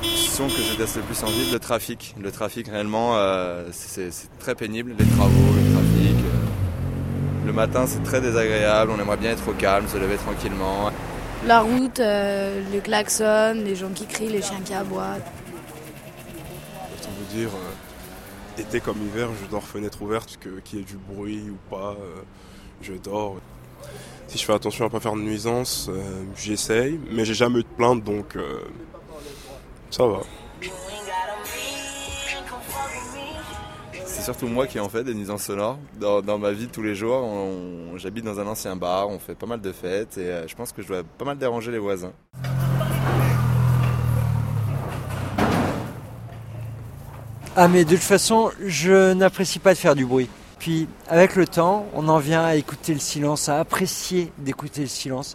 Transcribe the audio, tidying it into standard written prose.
Son que je déteste le plus en ville, le trafic. Le trafic réellement, c'est très pénible. Les travaux, le trafic. Le matin, c'est très désagréable. On aimerait bien être au calme, se lever tranquillement. La route, les klaxons, les gens qui crient, les chiens qui aboient. Ça veut dire, été comme hiver, je dors fenêtre ouverte, qu'il y ait du bruit ou pas, je dors. Si je fais attention à ne pas faire de nuisance, j'essaye, mais j'ai jamais eu de plainte, donc ça va. C'est surtout moi qui en fais des nuisances sonores. Dans ma vie de tous les jours, j'habite dans un ancien bar, on fait pas mal de fêtes et je pense que je dois pas mal déranger les voisins. Ah mais de toute façon, je n'apprécie pas de faire du bruit. Puis avec le temps, on en vient à écouter le silence, à apprécier d'écouter le silence.